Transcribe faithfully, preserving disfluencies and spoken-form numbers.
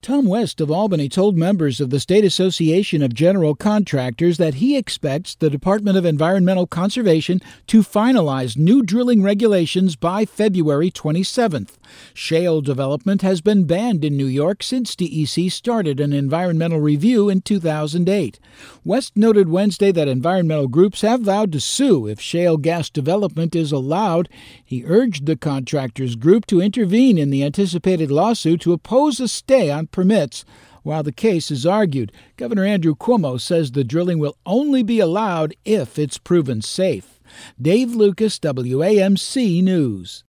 Tom West of Albany told members of the State Association of General Contractors that he expects the Department of Environmental Conservation to finalize new drilling regulations by February twenty-seventh. Shale development has been banned in New York since D E C started an environmental review in two thousand eight. West noted Wednesday that environmental groups have vowed to sue if shale gas development is allowed. He urged the contractors group to intervene in the anticipated lawsuit to oppose a stay on permits while the case is argued. Governor Andrew Cuomo says the drilling will only be allowed if it's proven safe. Dave Lucas, W A M C News.